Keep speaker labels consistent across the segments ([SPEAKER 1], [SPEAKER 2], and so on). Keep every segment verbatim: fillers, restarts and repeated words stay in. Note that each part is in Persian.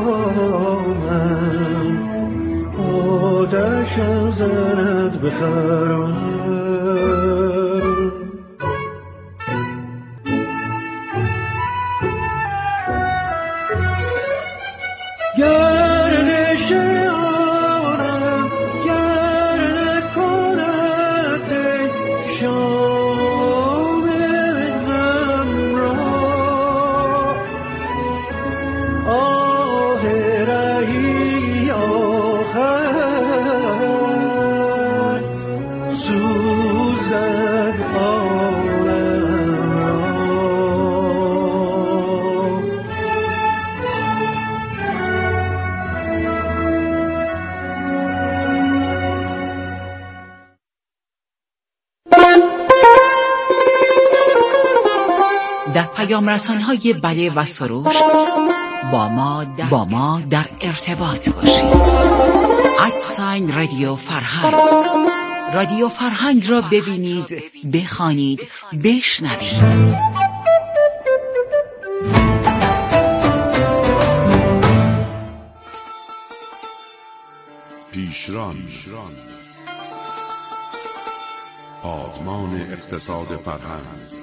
[SPEAKER 1] آتشم زند به خرمن. گردش آنم گر نکند شام همراه، آه رهی آخر سوزد عالم را.
[SPEAKER 2] در پیام رسان‌های بله و سروش با ما در, با ما در ارتباط باشید. ادساین رادیو فرهنگ. رادیو فرهنگ را ببینید، بخوانید، بشنوید.
[SPEAKER 3] پیشران، آرمان اقتصاد فرهنگ.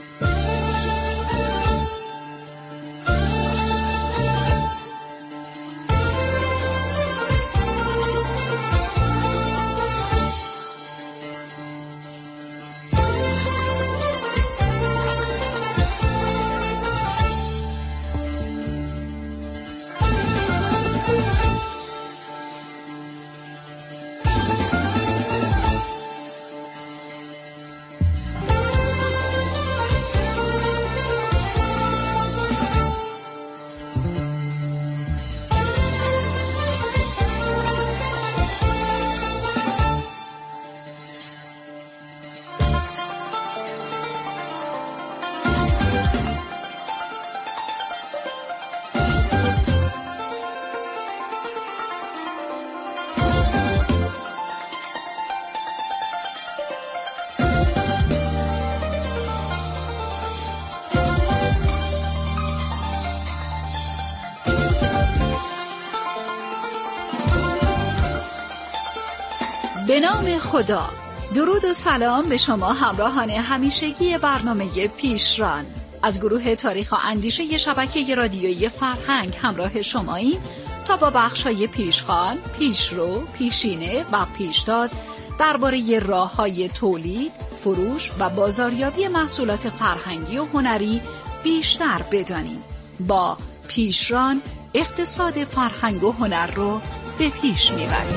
[SPEAKER 4] به نام خدا، درود و سلام به شما همراهان همیشگی برنامه پیشران. از گروه تاریخ و اندیشه شبکه رادیویی فرهنگ همراه شماییم تا با بخش‌های پیشخوان، پیشرو، پیشینه و پیشتاز درباره راه‌های تولید، فروش و بازاریابی محصولات فرهنگی و هنری بیشتر بدانیم. با پیشران اقتصاد فرهنگ و هنر رو به پیش میبریم.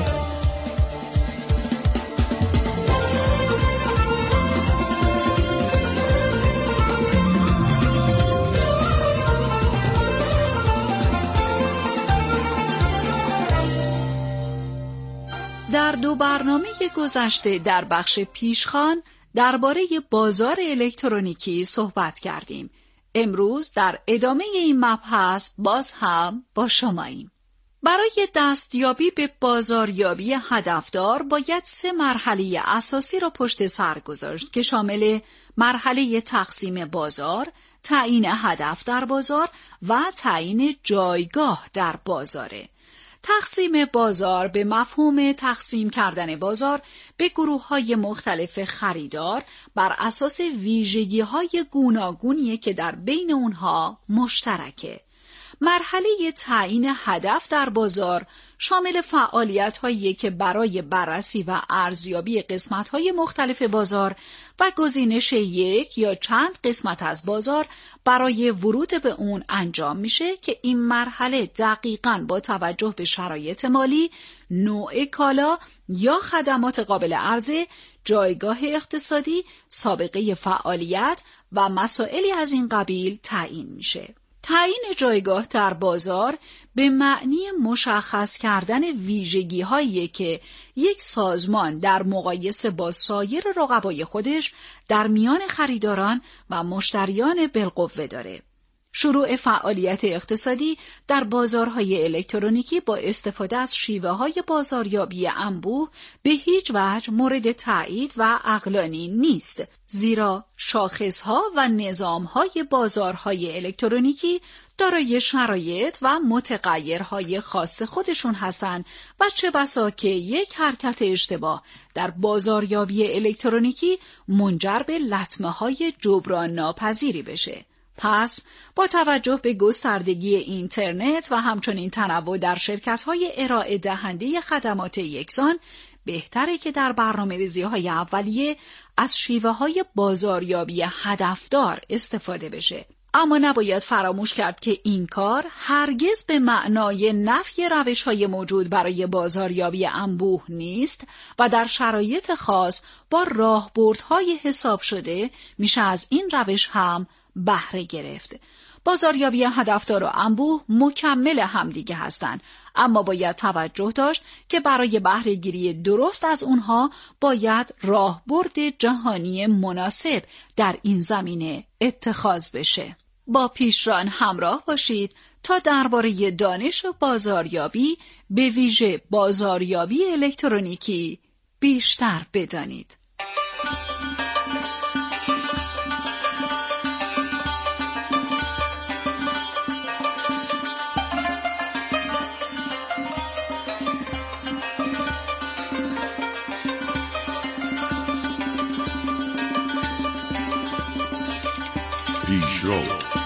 [SPEAKER 4] در دو برنامه گذشته در بخش پیشخوان درباره بازار الکترونیکی صحبت کردیم. امروز در ادامه این مبحث باز هم با شماییم. برای دستیابی به بازاریابی هدفدار باید سه مرحله اساسی را پشت سر گذاشت که شامل مرحله تقسیم بازار، تعیین هدف در بازار و تعیین جایگاه در بازاره. تقسیم بازار به مفهوم تقسیم کردن بازار به گروه‌های مختلف خریدار بر اساس ویژگی‌های گوناگونی که در بین اونها مشترکه. مرحله تعیین هدف در بازار شامل فعالیت‌هایی که برای بررسی و ارزیابی قسمت‌های مختلف بازار و گزینش یک یا چند قسمت از بازار برای ورود به اون انجام میشه که این مرحله دقیقاً با توجه به شرایط مالی، نوع کالا یا خدمات قابل عرضه، جایگاه اقتصادی، سابقه فعالیت و مسائلی از این قبیل تعیین میشه. تعیین جایگاه در بازار به معنی مشخص کردن ویژگی‌هایی که یک سازمان در مقایسه با سایر رقبای خودش در میان خریداران و مشتریان بالقوه داره. شروع فعالیت اقتصادی در بازارهای الکترونیکی با استفاده از شیوه‌های بازاریابی انبوه به هیچ وجه مورد تایید و عقلانی نیست، زیرا شاخصها و نظامهای بازارهای الکترونیکی دارای شرایط و متغیرهای خاص خودشون هستند و چه بسا که یک حرکت اشتباه در بازاریابی الکترونیکی منجر به لطمه‌های جبران ناپذیری بشه. پس با توجه به گستردگی اینترنت و همچنین تنوع در شرکت‌های ارائه دهنده خدمات یکسان، بهتره که در برنامه‌ریزی‌های اولیه از شیوه‌های بازاریابی هدفدار استفاده بشه. اما نباید فراموش کرد که این کار هرگز به معنای نفی روش‌های موجود برای بازاریابی انبوه نیست و در شرایط خاص با راهبردهای حساب شده میشه از این روش هم بهره گرفت. بازاریابی هدفدار و انبوه مکمل همدیگه هستند، اما باید توجه داشت که برای بهره گیری درست از اونها باید راهبرد جهانی مناسب در این زمینه اتخاذ بشه. با پیشران همراه باشید تا درباره دانش و بازاریابی، به ویژه بازاریابی الکترونیکی، بیشتر بدانید.
[SPEAKER 3] پیشرو.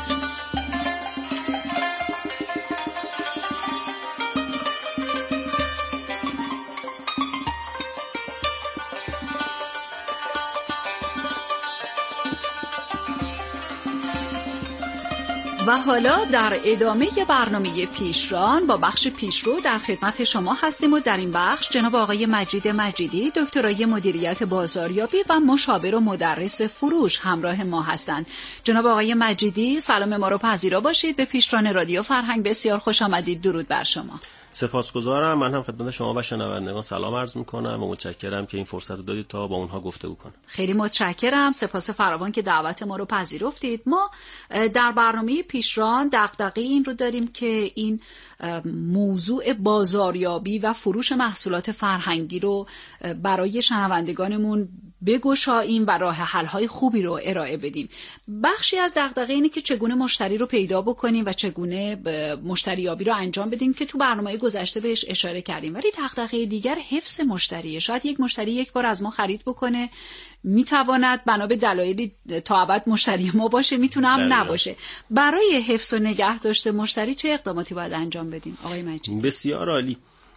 [SPEAKER 4] و حالا در ادامه برنامه پیشران با بخش پیشرو در خدمت شما هستیم و در این بخش جناب آقای مجید مجیدی، دکترای مدیریت بازاریابی و مشاور و مدرس فروش همراه ما هستند. جناب آقای مجیدی، سلام ما رو پذیرا باشید. به پیشران رادیو فرهنگ بسیار خوش آمدید. درود بر شما.
[SPEAKER 5] سپاسگزارم. من هم خدمت شما و شنوندگان سلام عرض میکنم و متشکرم که این فرصت رو دادید تا با اونها گفتگو کنم.
[SPEAKER 4] خیلی متشکرم. سپاس فراوان که دعوت ما رو پذیرفتید. ما در برنامه پیشران دغدغه این رو داریم که این موضوع بازاریابی و فروش محصولات فرهنگی رو برای شنوندگانمون بگشاییم و راه حل‌های خوبی رو ارائه بدیم. بخشی از دغدغه اینه که چگونه مشتری رو پیدا بکنیم و چگونه مشتریابی رو انجام بدیم که تو برنامه گذشته بهش اشاره کردیم. ولی دغدغه دیگر حفظ مشتریه. شاید یک مشتری یک بار از ما خرید بکنه، میتواند بنا به دلایلی تا ابد مشتری ما باشه، میتونه هم نباشه. برای حفظ و نگه داشته مشتری چه اقداماتی باید انجام بدیم آقای مجید؟
[SPEAKER 5] بسیار عالی.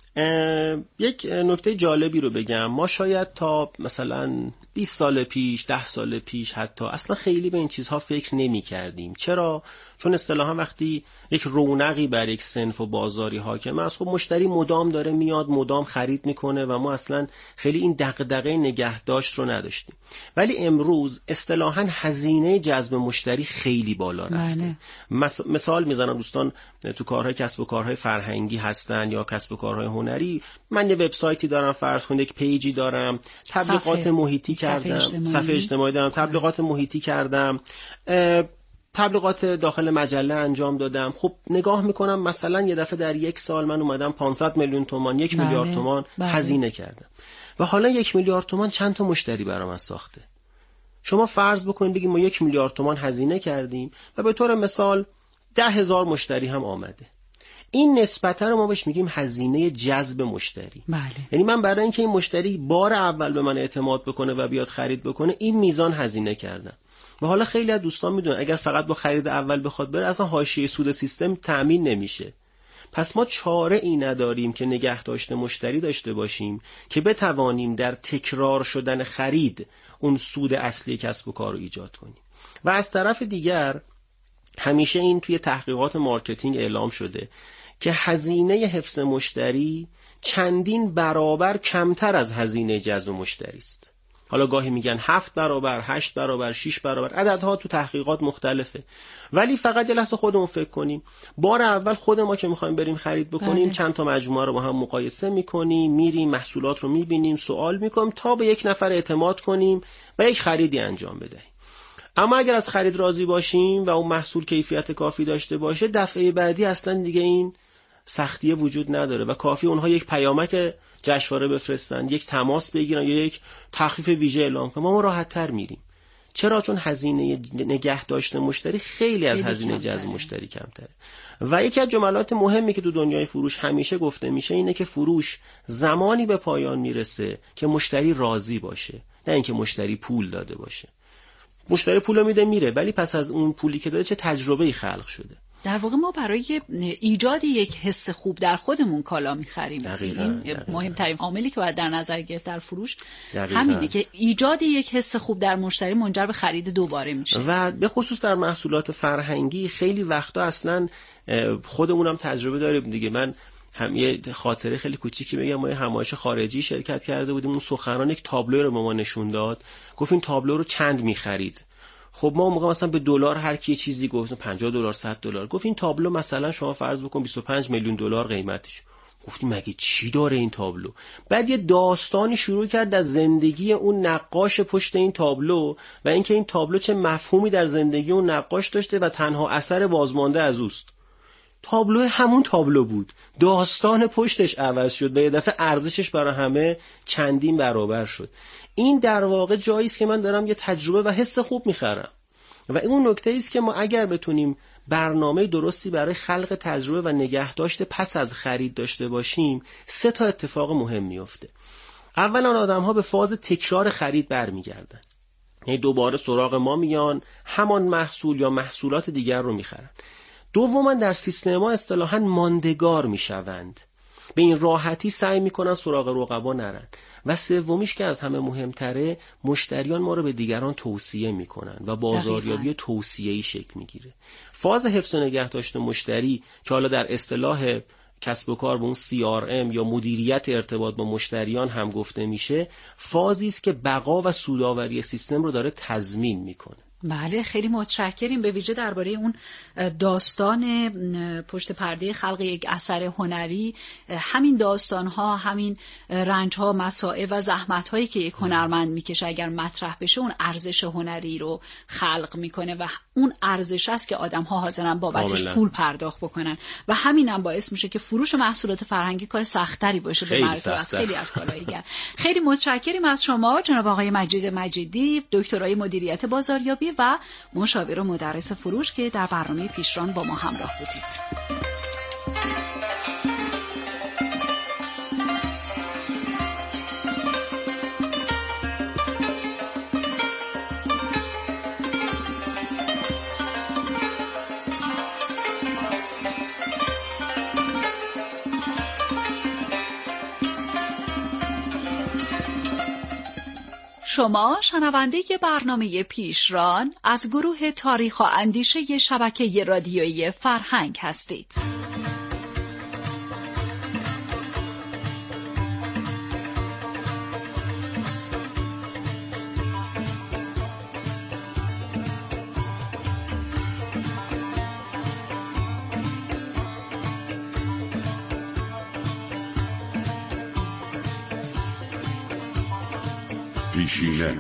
[SPEAKER 5] یک نکته جالبی رو بگم. ما شاید تا مثلا بیست سال پیش، ده سال پیش حتی اصلا خیلی به این چیزها فکر نمی کردیم. چرا؟ چون اصطلاحا وقتی یک رونقی بر یک صنف و بازاری حاکمه است، خب مشتری مدام داره میاد، مدام خرید میکنه و ما اصلا خیلی این دغدغه نگهداشت رو نداشتیم. ولی امروز اصطلاحا هزینه جذب مشتری خیلی بالا رفته. مس... مثال میزنم، دوستان تو کارهای کسب و کارهای فرهنگی هستن یا کسب و کارهای هنری، من یه وبسایتی دارم، فرض کنید یک پیجی دارم، تبلیغات صفحه. محیطی کردم، صفحه اجتماعی, صفحه اجتماعی دارم، تبلیغات محیطی کردم، تبلیغات داخل مجله انجام دادم. خب نگاه میکنم مثلا یه دفعه در یک سال من اومدم پانصد میلیون تومان، یک بله. میلیارد تومان بله. هزینه کردم و حالا یک میلیارد تومان چند تا مشتری برام از ساخته. شما فرض بکنید بگیم ما یک میلیارد تومان هزینه کردیم و به طور مثال ده هزار مشتری هم آمده. این نسبتا رو ما بهش میگیم هزینه جذب مشتری.
[SPEAKER 4] بله.
[SPEAKER 5] یعنی من برای اینکه این مشتری بار اول به من اعتماد بکنه و بیاد خرید بکنه این میزان هزینه کردم. و حالا خیلی از دوستان میدونن اگر فقط با خرید اول بخواد بره اصلا حاشیه سود سیستم تامین نمیشه. پس ما چاره ای نداریم که نگه داشته مشتری داشته باشیم که بتوانیم در تکرار شدن خرید اون سود اصلی کسب و کار رو ایجاد کنیم. و از طرف دیگر همیشه این توی تحقیقات مارکتینگ اعلام شده که هزینه حفظ مشتری چندین برابر کمتر از هزینه جذب مشتری است. حالا گاهی میگن هفت برابر، هشت برابر، شش برابر، عددها تو تحقیقات مختلفه. ولی فقط یه لحظه خودمون فکر کنیم. بار اول خود ما که میخوایم بریم خرید بکنیم بله. چند تا مجموعه رو با هم مقایسه میکنیم، میریم محصولات رو میبینیم، سوال میکنیم تا به یک نفر اعتماد کنیم و یک خریدی انجام بدهیم. اما اگر از خرید راضی باشیم و اون محصول کیفیت کافی داشته باشه، دفعه بعدی اصلا دیگه این سختیه وجود نداره و کافی اونها یک پیامک جشنواره بفرستن، یک تماس بگیرن یا یک تخفیف ویژه اعلام کنن، ما, ما راحت تر میریم. چرا؟ چون هزینه نگه داشتن مشتری خیلی از هزینه جذب مشتری کمتره. و یکی از جملات مهمی که تو دنیای فروش همیشه گفته میشه اینه که فروش زمانی به پایان میرسه که مشتری راضی باشه، نه اینکه مشتری پول داده باشه. مشتری پول میده میره، ولی پس از اون پولی که داده چه تجربه‌ای خلق شده.
[SPEAKER 4] در واقع ما برای ایجاد یک حس خوب در خودمون کالا می‌خریم.
[SPEAKER 5] دقیقاً،
[SPEAKER 4] این مهمترین عاملی که باید در نظر گرفت در فروش
[SPEAKER 5] دقیقاً.
[SPEAKER 4] همینه که ایجاد یک حس خوب در مشتری منجر به خرید دوباره میشه.
[SPEAKER 5] و به خصوص در محصولات فرهنگی خیلی وقتا اصلا خودمونم تجربه داریم دیگه. من هم یه خاطره خیلی کوچیکی بگم. ما یه همایش خارجی شرکت کرده بودیم، اون سخنران یک تابلو رو به ما نشون داد، گفت این تابلو رو چند می‌خرید. خب ما اون موقع مثلا به دلار هر کی چیزی گفت، پنجاه دلار، صد دلار. گفت این تابلو مثلا شما فرض بکن بیست و پنج میلیون دلار قیمتش. گفتیم مگه چی داره این تابلو؟ بعد یه داستانی شروع کرد از زندگی اون نقاش پشت این تابلو و اینکه این تابلو چه مفهومی در زندگی اون نقاش داشته و تنها اثر بازمانده از اوست. تابلو همون تابلو بود، داستان پشتش عوض شد و یه دفعه ارزشش برای همه چندین برابر شد. این در واقع جایی است که من دارم یه تجربه و حس خوب میخرم و اون نکته است که ما اگر بتونیم برنامه درستی برای خلق تجربه و نگهداشت پس از خرید داشته باشیم، سه تا اتفاق مهم میفته. اولا آدم‌ها به فاز تکرار خرید برمیگردن، یعنی دوباره سراغ ما میان، همان محصول یا محصولات دیگر رو میخرن. دوما در سیستم ما اصطلاحاً ماندگار میشوند، به این راحتی سعی میکنن سراغ رقبا نرن. و سومیش که از همه مهمتره، مشتریان ما رو به دیگران توصیه میکنن و بازاریابی توصیه‌ای شکل میگیره. فاز حفظ و نگهداشت مشتری که حالا در اصطلاح کسب و کار به اون سی آر ام یا مدیریت ارتباط با مشتریان هم گفته میشه، فازی است که بقا و سودآوری سیستم رو داره تضمین میکنه.
[SPEAKER 4] بله، خیلی متشکریم. به ویژه درباره اون داستان پشت پرده خلق یک اثر هنری، همین داستان‌ها، همین رنج‌ها، مصائب و زحمت‌هایی که یک هنرمند میکشه اگر مطرح بشه، اون ارزش هنری رو خلق میکنه و اون ارزش است که آدم‌ها حاضرن بابتش پول پرداخت بکنن و همینم باعث میشه که فروش محصولات فرهنگی کار سخت‌تری باشه به مراتب از خیلی از کارهای دیگر. خیلی متشکریم از شما جناب آقای مجید مجیدی، دکترای مدیریت بازاریابی و مشاور و مدرس فروش که در برنامه پیشران با ما همراه بودید. شما شنونده برنامه پیشران از گروه تاریخ و اندیشه شبکه رادیویی فرهنگ هستید.
[SPEAKER 3] پیشینه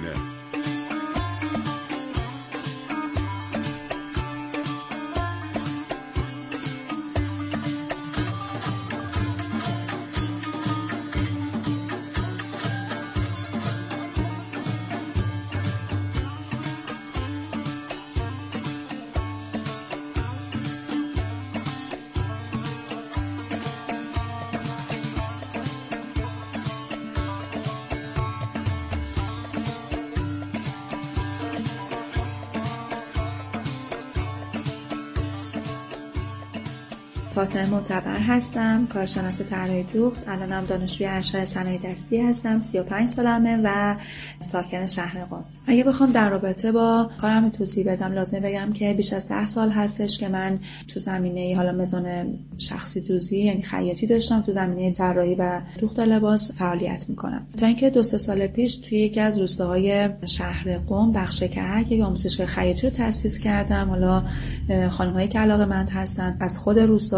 [SPEAKER 6] فاطمه معتبر هستم، کارشناس طراحی دوخت. الانم دانشجوی ارشد صنایع دستی هستم، سی و پنج سالمه و ساکن شهر قم. اگه بخوام در رابطه با کارم توضیح بدم، لازم بگم که بیش از ده سال هستش که من تو زمینه حالا مزون شخصی دوزی یعنی خیاطی داشتم، تو زمینه طراحی و دوخت لباس فعالیت میکنم. تا اینکه دو سه سال پیش توی یکی از روستاهای شهر قم بخش کهک یک آموزشگاه خیاطی رو تأسیس کردم. حالا خانم‌هایی که علاقه‌مند هستن از خود روستا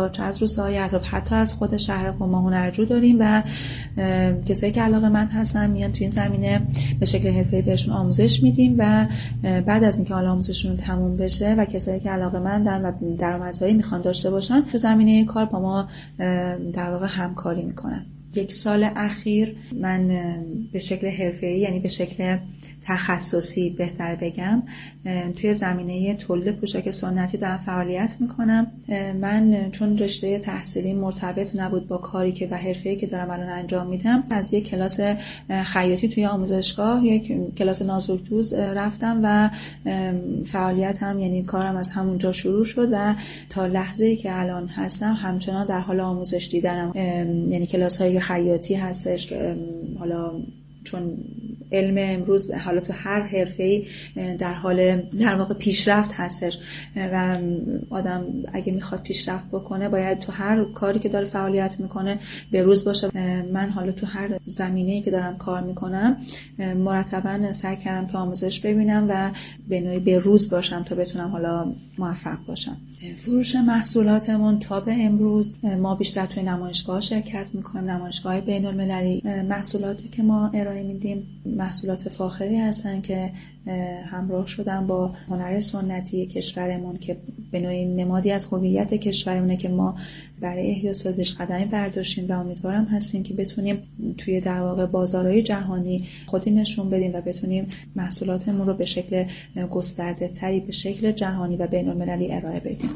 [SPEAKER 6] یا چه از روستاهای اطراف، حتی از خود شهر قم ما هنرجو داریم و کسایی که علاقه‌مند هستن میان توی این زمینه به شکل حرفه‌ای بهشون آموزش میدیم و بعد از اینکه حالا آموزششون تموم بشه و کسایی که علاقه‌مندن و درآمدزایی میخوان داشته باشن تو زمینه کار با ما در واقع همکاری میکنن. یک سال اخیر من به شکل حرفه‌ای، یعنی به شکل تخصصی بهتر بگم، توی زمینه تولید پوشاک سنتی دارم فعالیت میکنم. من چون رشته تحصیلی مرتبط نبود با کاری که و حرفه‌ای که دارم الان انجام میدم، از یک کلاس خیاطی توی آموزشگاه، یک کلاس نازک‌دوز رفتم و فعالیتم، یعنی کارم از همونجا شروع شد و تا لحظه‌ای که الان هستم همچنان در حال آموزش دیدنم. یعنی کلاس‌های خیاطی هستش که حالا چون علم امروز حالا تو هر حرفه‌ای در حال در واقع پیشرفت هستش و آدم اگه میخواد پیشرفت بکنه باید تو هر کاری که داره فعالیت میکنه به روز باشه. من حالا تو هر زمینه‌ای که دارم کار میکنم مرتباً سعی کردم که آموزش ببینم و به نوعی به روز باشم تا بتونم حالا موفق باشم. فروش محصولاتمون تا به امروز ما بیشتر توی نمایشگاه شرکت میکنیم، نمایشگاه بین‌المللی. محصولاتی که ما ارائه میدیم محصولات فاخری هستن که همراه شدن با هنر سنتی کشورمون که به نوعی نمادی از هویت کشورمونه که ما برای احیا سازش قدمی برداشتیم و امیدوارم هستیم که بتونیم توی در واقع بازارهای جهانی خودی نشون بدیم و بتونیم محصولاتمون رو به شکل گسترده تری به شکل جهانی و بین‌المللی ارائه بدیم.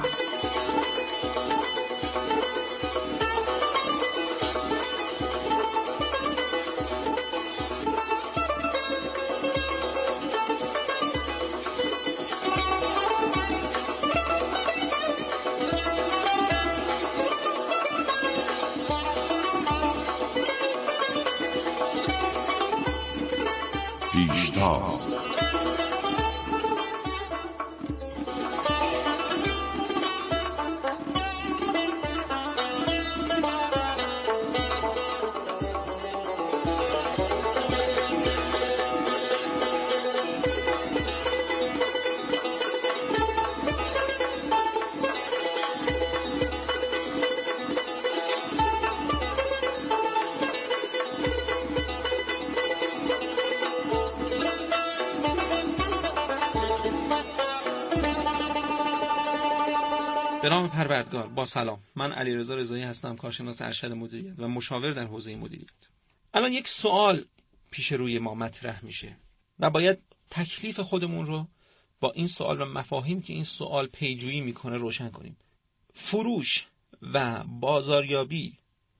[SPEAKER 3] پیشتاز
[SPEAKER 7] به نام پروردگار. با سلام، من علیرضا رضایی هستم، کارشناس ارشد مدیریت و مشاور در حوزه مدیریت. الان یک سوال پیش روی ما مطرح میشه و باید تکلیف خودمون رو با این سوال و مفاهیم که این سوال پیجویی میکنه روشن کنیم. فروش و بازاریابی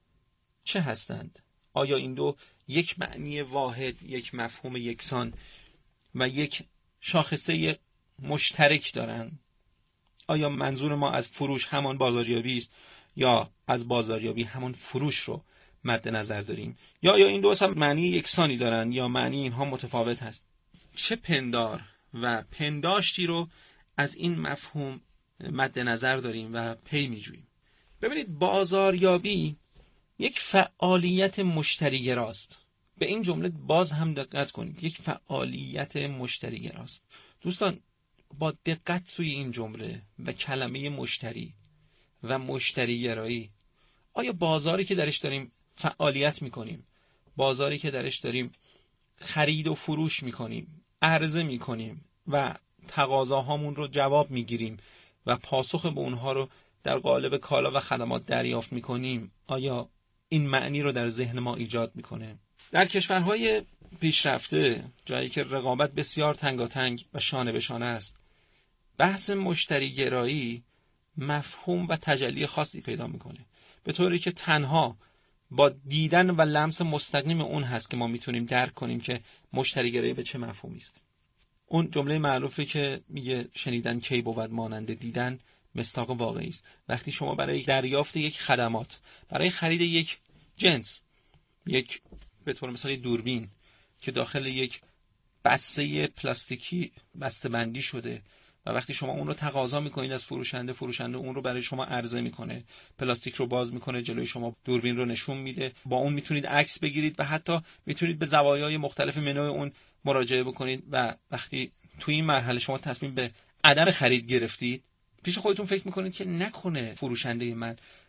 [SPEAKER 7] چه هستند؟ آیا این دو یک معنی واحد، یک مفهوم یکسان و یک شاخصه مشترک دارند؟ آیا منظور ما از فروش همان بازاریابی است یا از بازاریابی همان فروش رو مد نظر داریم؟ یا یا این دو اصلا معنی یکسانی دارن یا معنی اینها متفاوت هست؟ چه پندار و پنداشتی رو از این مفهوم مد نظر داریم و پی می‌جوییم؟ ببینید، بازاریابی یک فعالیت مشتری‌گراست. به این جمله باز هم دقت کنید، یک فعالیت مشتری‌گراست. دوستان، با دقت توی این جمله و کلمه مشتری و مشتری‌گرایی، آیا بازاری که درش داریم فعالیت میکنیم، بازاری که درش داریم خرید و فروش میکنیم، عرضه میکنیم و تقاضاهامون رو جواب میگیریم و پاسخ به اونها رو در قالب کالا و خدمات دریافت میکنیم، آیا این معنی رو در ذهن ما ایجاد میکنه؟ در کشورهای پیشرفته، جایی که رقابت بسیار تنگاتنگ و شانه به شانه است، بحث مشتری گرایی مفهوم و تجلی خاصی پیدا میکنه، به طوری که تنها با دیدن و لمس مستقیم اون هست که ما میتونیم درک کنیم که مشتری گرایی به چه مفهومی است. اون جمله معروفه که میگه شنیدن کی بود مانند دیدن، مصداق واقعی است. وقتی شما برای دریافت یک خدمات، برای خرید یک جنس، یک به طور مثال دوربین که داخل یک بسته پلاستیکی بسته‌بندی شده و وقتی شما اون رو تقاضا میکنید از فروشنده، فروشنده اون رو برای شما عرضه میکنه، پلاستیک رو باز میکنه، جلوی شما دوربین رو نشون میده، با اون میتونید عکس بگیرید و حتی میتونید به زوایای مختلف منوی اون مراجعه بکنید و وقتی توی این مرحله شما تصمیم به عدم خرید گرفتید، پیش خودتون فکر میکنید که نکنه فروشنده من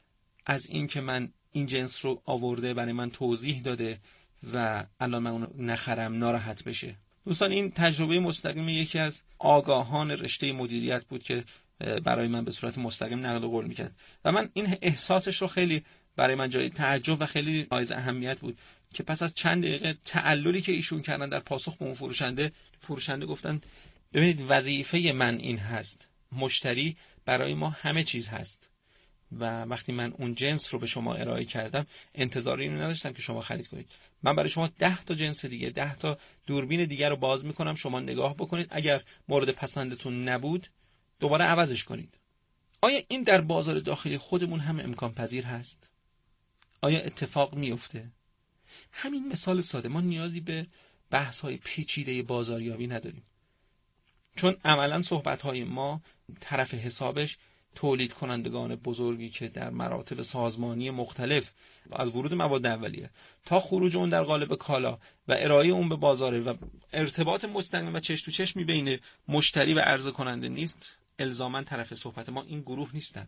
[SPEAKER 7] از این که من این جنس رو آورده برای من توضیح داده و الان من اونو نخرم ناراحت بشه. دوستان این تجربه مستقیم یکی از آگاهان رشته مدیریت بود که برای من به صورت مستقیم نقل قول میکرد و من این احساسش رو خیلی برای من جای تعجب و خیلی حائز اهمیت بود که پس از چند دقیقه تعللی که ایشون کردن در پاسخ به اون فروشنده فروشنده گفتن ببینید وظیفه من این هست، مشتری برای ما همه چیز هست و وقتی من اون جنس رو به شما ارائه کردم انتظاری اینو نداشتم که شما خرید کنید. من برای شما ده تا جنس دیگه، ده تا دوربین دیگه رو باز میکنم، شما نگاه بکنید، اگر مورد پسندتون نبود دوباره عوضش کنید. آیا این در بازار داخلی خودمون هم امکان پذیر هست؟ آیا اتفاق میفته؟ همین مثال ساده، ما نیازی به بحث های پیچیده بازاریابی نداریم، چون عملا صحبت های ما طرف حسابش تولید کنندگان بزرگی که در مراتب سازمانی مختلف از ورود مواد اولیه تا خروج اون در قالب کالا و ارائه اون به بازار و ارتباط مستقیم و چش تو چشمی بین مشتری و عرضه کننده نیست. الزاما طرف صحبت ما این گروه نیستن.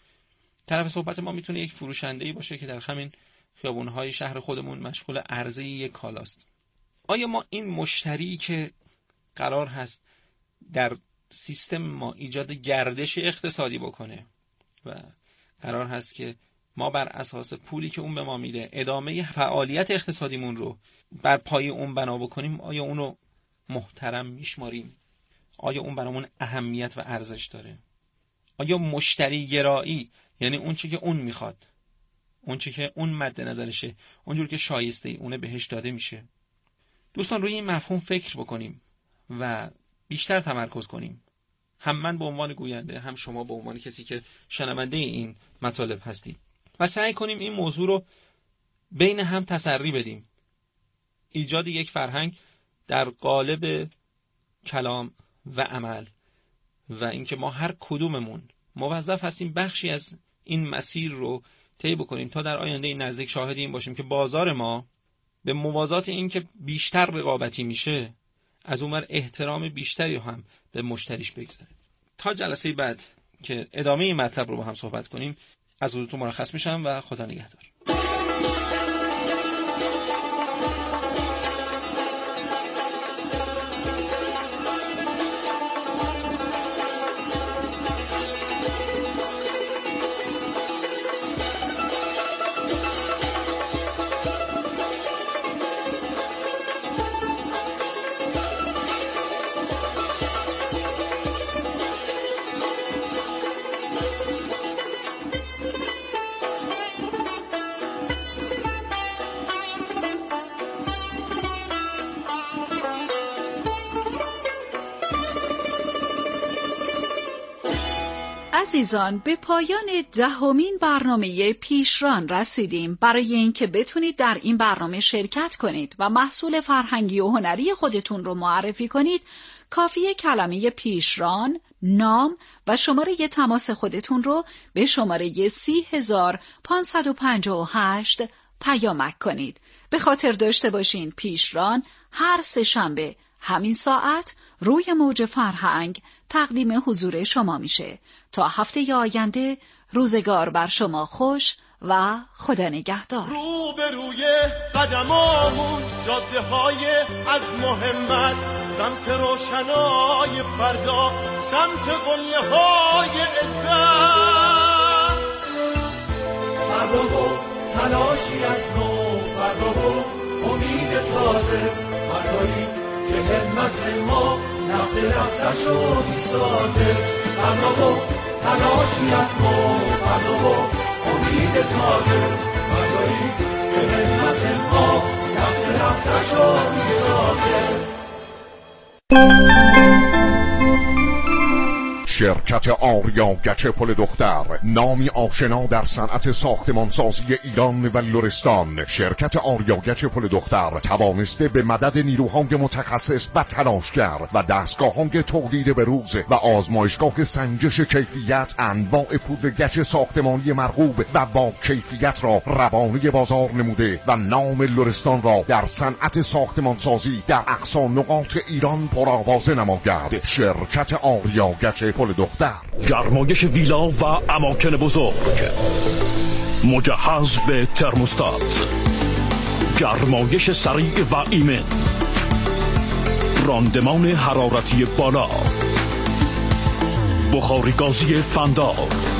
[SPEAKER 7] طرف صحبت ما میتونه یک فروشنده‌ای باشه که در همین خیابون‌های شهر خودمون مشغول عرضه یک کالاست. آیا ما این مشتری که قرار هست در سیستم ما ایجاد گردش اقتصادی بکنه و قرار هست که ما بر اساس پولی که اون به ما میده ادامه فعالیت اقتصادیمون رو بر پای اون بنا بکنیم، آیا اون رو محترم میشماریم؟ آیا اون برامون اهمیت و ارزش داره؟ آیا مشتری گرایی، یعنی اون چی که اون میخواد، اون چی که اون مد نظرشه، اونجور که شایسته اونه بهش داده میشه؟ دوستان روی این مفهوم فکر بکنیم و بیشتر تمرکز کنیم. هم من به عنوان گوینده، هم شما به عنوان کسی که شنونده این مطالب هستید و سعی کنیم این موضوع رو بین هم تسری بدیم. ایجاد یک فرهنگ در قالب کلام و عمل و اینکه ما هر کدوممون موظف هستیم بخشی از این مسیر رو طی بکنیم تا در آینده نزدیک شاهد این باشیم که بازار ما به موازات این که بیشتر رقابتی میشه، از اونور احترام بیشتری هم به مشتریش بگذاره. تا جلسه بعد که ادامه این مطلب رو با هم صحبت کنیم از حضورتون مرخص میشم و خدا نگهدار.
[SPEAKER 4] عزیزان به پایان دهمین برنامه پیشران رسیدیم. برای اینکه بتونید در این برنامه شرکت کنید و محصول فرهنگی و هنری خودتون رو معرفی کنید، کافیه کلمه پیشران، نام و شماره تماس خودتون رو به شماره سی هزار پانصد و پنجاه و هشت پیامک کنید. به خاطر داشته باشین پیشران هر سه شنبه همین ساعت روی موج فرهنگ تقدیم حضور شما میشه. تا هفته آینده روزگار بر شما خوش و خدا نگهدار.
[SPEAKER 1] رو به روی قدمامون جاده های از محمد، سمت روشنای فردا، سمت قله های عزت. فردا و تلاشی از نو، فردا و امید تازه، فردایی که همت ما نفس نفسش رو میسازه. فردا و تلاشی از نو، فردا و امید تازه، فردایی که همت ما نفس نفسش رو میسازه.
[SPEAKER 3] شرکت آریا گچ پل دختر، نامی آشنا در صنعت ساختمانسازی ایران و لرستان. شرکت آریا گچ پل دختر توانسته به مدد نیروهای متخصص و تلاشگر و دستگاه‌های تولید بروز و آزمایشگاه سنجش کیفیت انواع پودر گچ ساختمانی مرغوب و با کیفیت را روانه بازار نموده و نام لرستان را در صنعت ساختمانسازی در اقصا نقاط ایران پرآوازه نماید. شرکت آریا گچ پل دختر،
[SPEAKER 8] گرمایش ویلا و اماکن بزرگ، مجهز به ترموستات، گرمایش سریع و ایمن، راندمان حرارتی بالا، بخاری گازی فندار،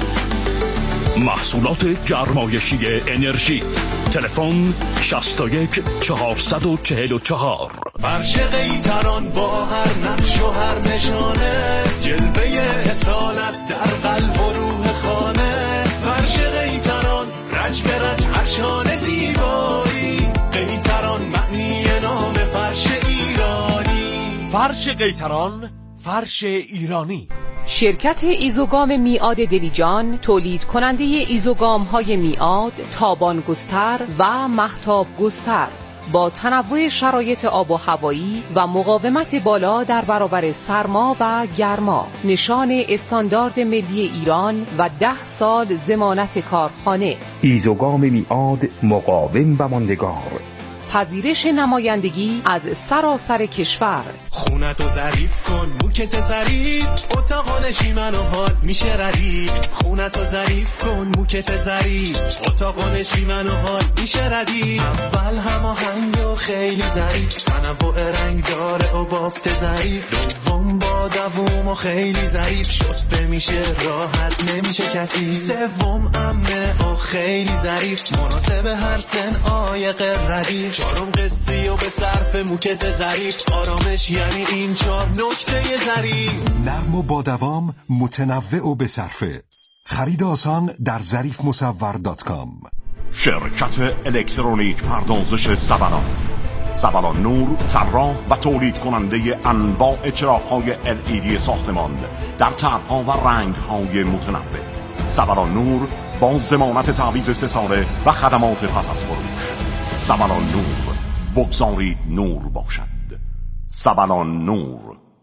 [SPEAKER 8] محصولات گرمایشی انرژی. تلفن شصت و یک چهارصد و چهل و چهار.
[SPEAKER 1] فرش قیطران با هر نقش و هر نشانه، جلوه اصالت در قلب و روح خانه. فرش قیطران رنج به رنج افشانه زیبایی، قیطران معنی نام فرش ایرانی. فرش قیطران، فرش ایرانی.
[SPEAKER 9] شرکت ایزوگام میعاد دلیجان تولید کننده ایزوگام های میعاد، تابان گستر و مهتاب گستر با تنوع شرایط آب و هوایی و مقاومت بالا در برابر سرما و گرما، نشان استاندارد ملی ایران و ده سال ضمانت کارخانه.
[SPEAKER 10] ایزوگام میعاد مقاوم و ماندگار.
[SPEAKER 9] پذیرش نمایندگی از سراسر کشور.
[SPEAKER 1] خونتو ظریف کن، موکت ظریف، اتاق نشیمن و حال میشه ردیف. خونتو ظریف کن، موکت ظریف، اتاق نشیمن و حال میشه ردیف. اول هماهنگ و خیلی ظریف، تنوع رنگ داره و بافت ظریف. دوم با دووم و خیلی ظریف، شسته میشه راحت نمیشه کسی. سوم امنه و خیلی ظریف، مناسب هر سن عایق ردیف. چهارم قسطی و به صرف موکت ظریف، آرامش یعنی این چهار نکته ظریف.
[SPEAKER 11] نرم و با دوام، متنوع و به صرفه. خرید آسان در ظریف مصور دات کام.
[SPEAKER 3] شرکت الکترونیک پردازش سبلان. سبلان نور، طراح و تولید کننده انواع چراغ‌های ال ای دی ساختمان در طرح‌ها و رنگ‌های متنوع. سبلان نور با ضمانت تعویض سه ساله و خدمات پس از فروش. سبلان نور، بگذارید نور باشد. سبلان نور.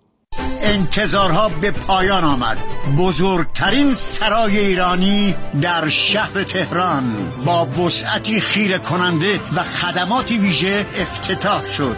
[SPEAKER 12] انتظارها به پایان آمد. بزرگترین سرای ایرانی در شهر تهران با وسعتی خیره کننده و خدماتی ویژه افتتاح شد.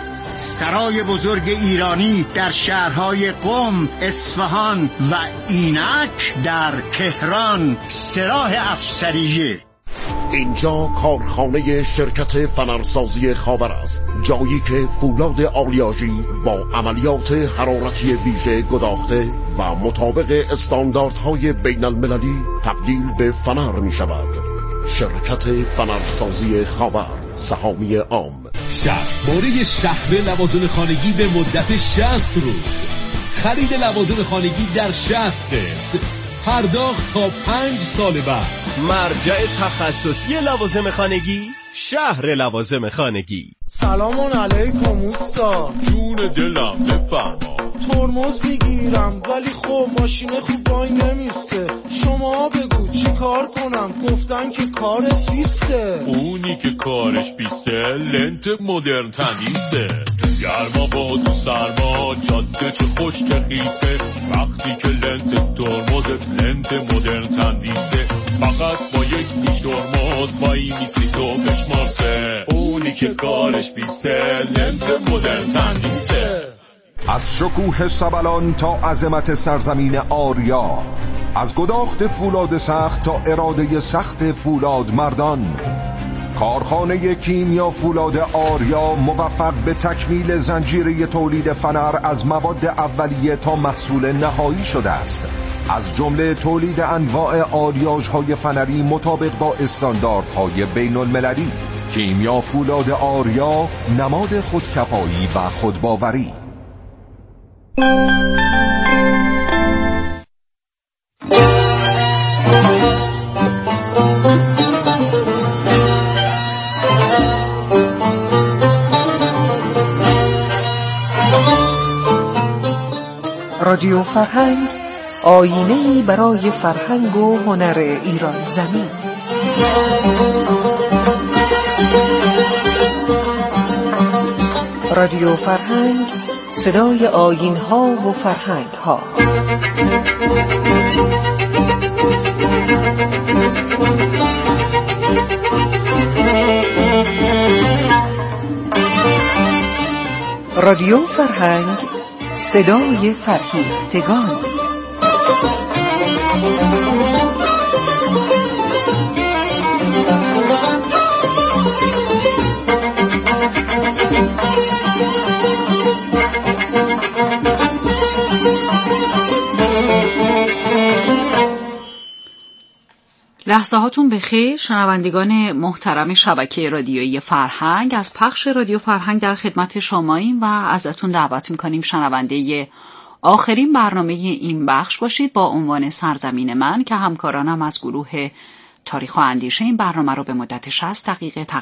[SPEAKER 12] سرای بزرگ ایرانی در شهرهای قم، اصفهان و اینک در تهران، سراح افسریه.
[SPEAKER 3] اینجا کارخانه شرکت فنرسازی خاور است، جایی که فولاد آلیاژی با عملیات حرارتی ویژه گداخته و مطابق استانداردهای بین المللی تبدیل به فنر می شود. شرکت فنرسازی خاور، سهامی عام.
[SPEAKER 13] شصت باره شهر لوازم خانگی به مدت شصت روز. خرید لوازم خانگی در شصت قسط، پرداخت تا پنج سال بعد.
[SPEAKER 1] مرجع تخصصی لوازم خانگی، شهر لوازم خانگی.
[SPEAKER 14] سلام علیکم اوستا.
[SPEAKER 13] جون دلم بفرما.
[SPEAKER 14] ترمز میگیرم ولی خب ماشین خوب وای نمیسته. شما بگو چی کار کنم؟ گفتن که کار بیسته.
[SPEAKER 13] اونی که کارش بیسته لنت مدرن تندیسه. گرما با تو سرما، جاده چه خوش چه خیسه. وقتی که لنت ترمزت لنت مدرن تندیسه، فقط با یک پیش ترمز وای میسی تو بشماسه. اونی که کارش بیسته لنت مدرن تندیسه.
[SPEAKER 15] از شکوه سبلان تا عظمت سرزمین آریا، از گداخت فولاد سخت تا اراده سخت فولاد مردان، کارخانه کیمیا فولاد آریا موفق به تکمیل زنجیره تولید فنر از مواد اولیه تا محصول نهایی شده است، از جمله تولید انواع آلیاژهای فنری مطابق با استانداردهای بین المللی. کیمیا فولاد آریا، نماد خودکفایی و خودباوری.
[SPEAKER 16] رادیو فرهنگ، آینه‌ای برای فرهنگ و هنر ایران زمین. رادیو فرهنگ، صدای آیین‌ها و فرهنگ‌ها. رادیو فرهنگ، صدای فرهیختگان.
[SPEAKER 4] لحظه هاتون بخیر. شنوندگان محترم شبکه رادیویی فرهنگ، از پخش رادیو فرهنگ در خدمت شماییم و ازتون دعوت میکنیم شنونده آخرین برنامه این بخش باشید با عنوان سرزمین من که همکارانم از گروه تاریخ و اندیشه این برنامه رو به مدت شصت دقیقه تقدیم